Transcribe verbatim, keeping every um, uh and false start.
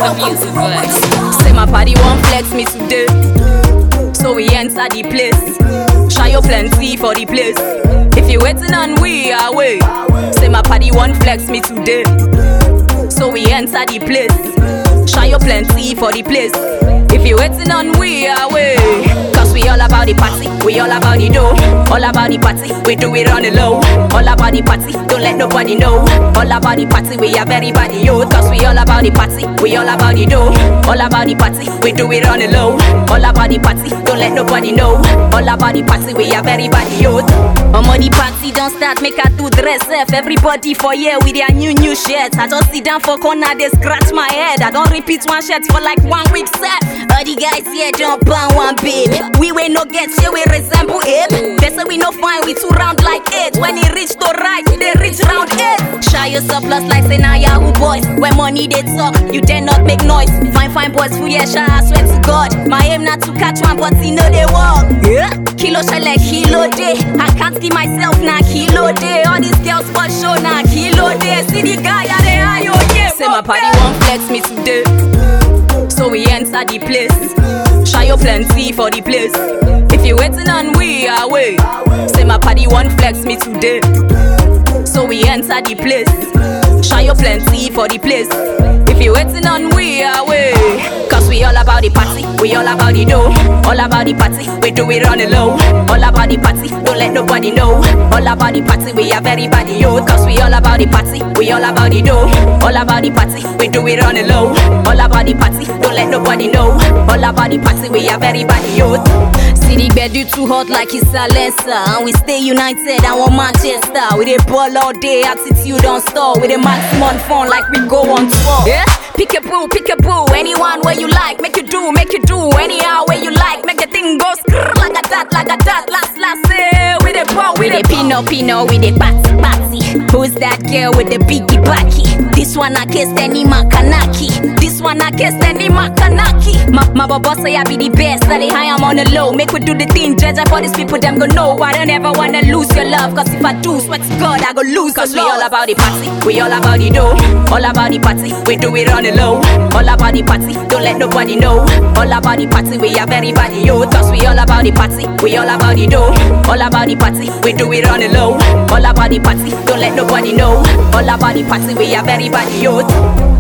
Music vibes. Say my party won't flex me today, so we enter the place. Shy your plenty for the place. If you waiting on we are way. Say my party won't flex me today, so we enter the place. Shy your plenty for the place. If you waiting on we are way. Cause we all about the party, we all about the dough. All about the party, we do it on the low. All about the party, don't let nobody know. All about the party, we are very body yo. Cause we all about the party, we all about the dough. All about the party, we do it on the low. All about the party, don't let nobody know. All about the party, we are very body yo. I'm on the party, don't start, make her do dress F. Everybody for here with their new new shirts. I just sit down for corner, they scratch my head. I don't repeat one shirt for like one week set. All the guys here jump on one baby. We will no get shit, we resemble him. They say we no fine, we two round like it. When he reach to right, they reach round it. Shy yourself plus like say now Yahoo boys. When money they talk, you dare not make noise. Fine fine boys, full yeah, shy, I swear to God. My aim not to catch one, but he know they walk. Yeah. Kilo shell like kilo day. I can't give myself now kilo day. All these girls for sure now kilo day. See the guy at the eye, oh yeah. Say my party won't flex me today, so we enter the place. Shy your plenty for the place. If you waiting on we are way. Say my party won't flex me today, so we enter the place. Shy your plenty for the place. If you waiting on we are way. Cause we all about the party, we all about the dough. All about the party, we do it on the low. All about the party, don't let nobody know. All about the party, we are very body yo. Cause we all about the party, we all about the dough. All about the party, we do it on the low. All about the party, don't let nobody know. All about the party, we are very body yo. See the bed you too hot like it's a lesser. And we stay united and one Manchester. We dey ball all day, attitude don't stop. With a maximum fun like we go on tour. Yeah? Pick a boo, pick a boo. Anyone where you like, make you do, make you do. Anyhow where you like, make the thing go skrrr. Like a dot, like a dot, last, last, eh. With a ball, with a pino, pino, with a batsy, batsy. Who's that girl with the biggie backy? This one I kiss any makanaki. This one I kiss any makanaki. My, my boss say I be the best, that they high, I'm on the low. Make we do the thing, judge for these people, them go know. I don't ever wanna lose your love, cause if I do, swear to God, I go lose. Cause we all about the party, we all about the dough. All about the party, we do it on the low. All about the party, don't let nobody know. All about the party, we are very body yo. Cause we all about the party, we all about the dough. All about the party, we do it on the low. All about the party, don't let nobody know. All about the party, we are very body yo.